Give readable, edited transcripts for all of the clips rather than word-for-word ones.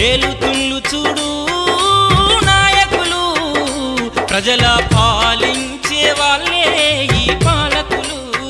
ఏలుతుళ్ళు చూడు నాయకులు, ప్రజల పాలించే వాళ్ళే ఈ పాలకులు.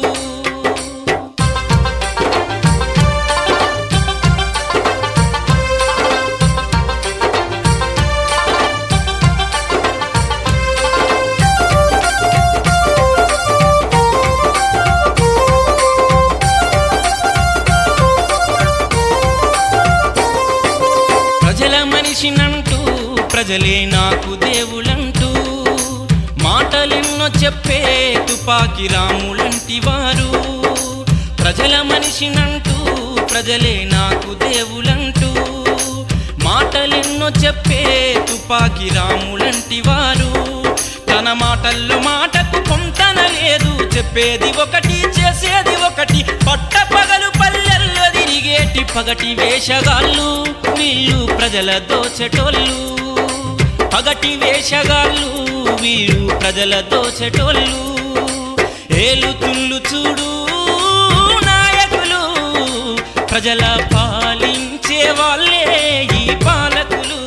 ప్రజల మనిషినంటూ ప్రజలే నాకు దేవులంటూ మాటలెన్నో చెప్పే తుపాకి రాములంటి వారు. ప్రజల మనిషినంటూ ప్రజలే నాకు దేవులంటూ మాటలెన్నో చెప్పే తుపాకి రాములంటి వారు. తన మాటల్లో మాటకు పొంతన లేదు, చెప్పేది ఒకటి చేసేది ఒకటి. పట్టపగలు పల్లెల్లో తిరిగేటి పగటి వేషగాళ్ళు వీళ్ళు, ప్రజల దోచెటోళ్ళు. పగటి వేషగాళ్ళు వీళ్ళు, ప్రజల దోచెటోళ్ళు. ఏలుతుళ్ళు చూడు నాయకులు, ప్రజల పాలించే వాళ్ళే ఈ పాలకులు.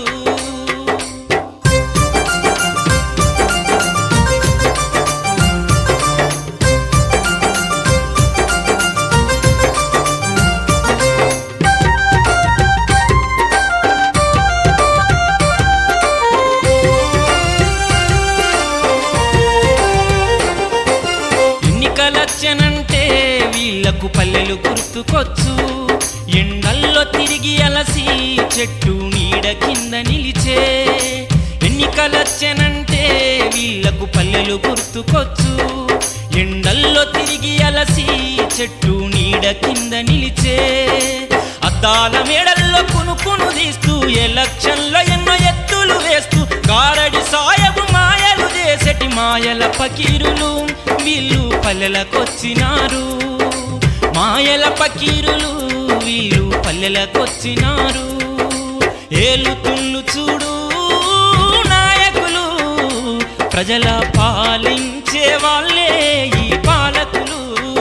ఎన్నికలచ్చనంటే వీళ్లకు పల్లెలు గుర్తుకొచ్చు. ఎండల్లో తిరిగి అలసి చెట్టు నీడ కింద నిలిచే. ఎన్నికలచ్చనంటే వీళ్లకు పల్లెలు గుర్తుకొచ్చు. ఎండల్లో తిరిగి అలసి చెట్టు నీడ కింద నిలిచే. అద్దాల మేడల్లో కునుకును తీస్తూ ఎలక్షన్లో ఎన్నో ఎత్తులు వేస్తూ గారడి సాయబు మాయలు చేసేటి మాయల పకీరులు వీళ్ళు పల్లెలకొచ్చినారు. మాయల పకీరులు వీళ్ళు పల్లెలకొచ్చినారు. ఏలుతుళ్ళు చూడు నాయకులు, ప్రజల పాలించే వాళ్ళే ఈ పాలకులు.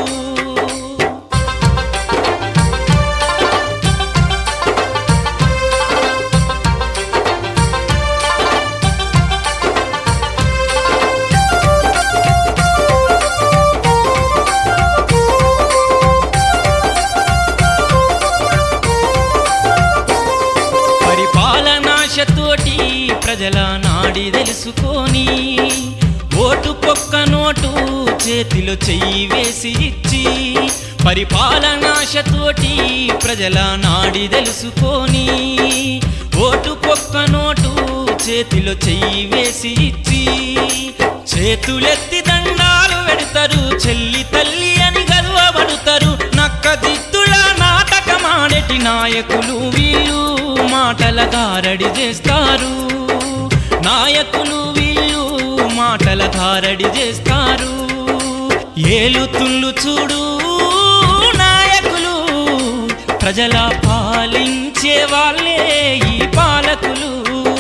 పరిపాలనాశతోటి ప్రజల నాడి తెలుసుకొని ఓటు పొక్క నోటు చేతిలో చెయ్యి వేసి ఇచ్చి. పరిపాలనాశతోటి ప్రజల నాడి తెలుసుకొని ఓటు పొక్క నోటు చేతిలో చెయ్యి వేసి ఇచ్చి. చేతులెత్తి దండాలు పెడతారు, చెల్లి తల్లి అని గర్వపడతారు. నక్క దిత్తుల నాటకమాడేటి నాయకులు వీళ్ళు, మాటల గారడి చేస్తారు. నాయకులు వీళ్ళు మాటల గారడి చేస్తారు. ఏలుతుళ్ళు చూడు నాయకులు, ప్రజల పాలించే వాళ్ళే ఈ పాలకులు.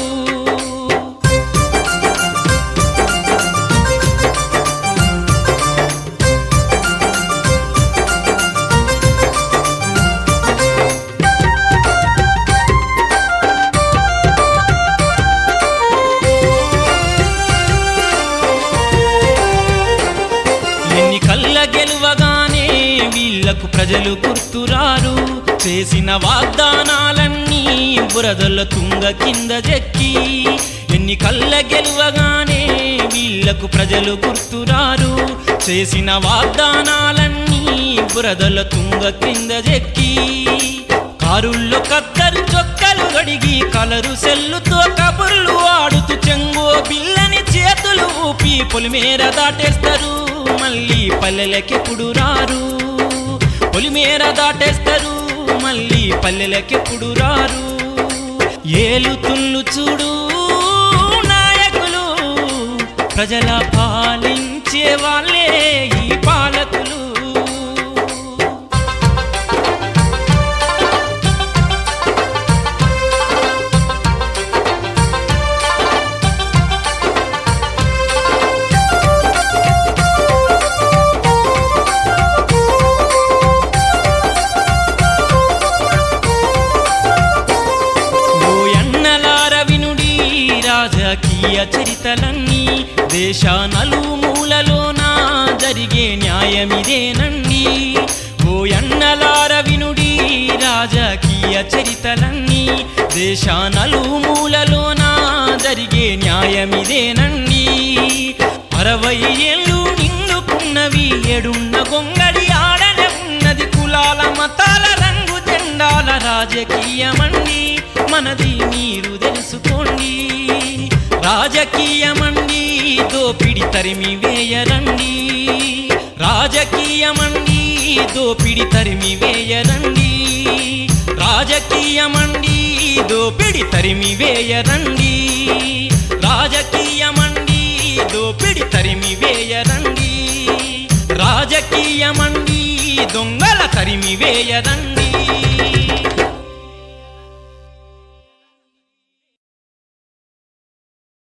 ఎన్నికల్ల గెలువగానే వీళ్లకు ప్రజలు గుర్తురారు. చేసిన వాగ్దానాలన్నీ బురదల తుంగ కింద చెక్కి. ఎన్నికల్ల గెలువగానే వీళ్లకు ప్రజలు గుర్తురారు. చేసిన వాగ్దానాలన్నీ బురదల తుంగ కింద చెక్కి. కారుల్లో కద్దరు చొక్కలు గడిగి కలరు సెల్లుతో కబుర్లు ఆడుతూ చెంగో బిల్లని చేతులు ఊపి పొలిమేర దాటేస్తారు. మళ్ళీ పల్లెలకెప్పుడు రారు, పొలిమేర దాటేస్తారు. మళ్ళీ పల్లెలకెప్పుడు రారు. ఏలుతుళ్ళు చూడు నాయకులు, ప్రజల పాలించే వాళ్ళే ఈ పాలకులు. రాజకీయ చరితలన్నీ దేశ నలుమూలలోన జరిగే న్యాయమిదేనండి. ఓ అన్నలార వినుడి రాజకీయ చరితలన్నీ దేశ నలుమూలలోన జరిగే న్యాయమిదేనండి. 60 ఏళ్ళు నిండుకున్నవి ఏడున్న గొంగడి ఆడనే ఉన్నది కులాల మతాల రంగు జెండాల రాజకీయమండి మనది మీరు తెలుసుకోండి. రాజకీయమండి దోపిడి తరిమి వేయరండి. రాజకీయమండి దోపిడి తరిమి వేయరండి. రాజకీయమండి దోపిడి తరిమి వేయరండి. రాజకీయమండి దోపిడి తరిమి వేయరండి. రాజకీయమండి దొంగల తరిమి వేయరండి.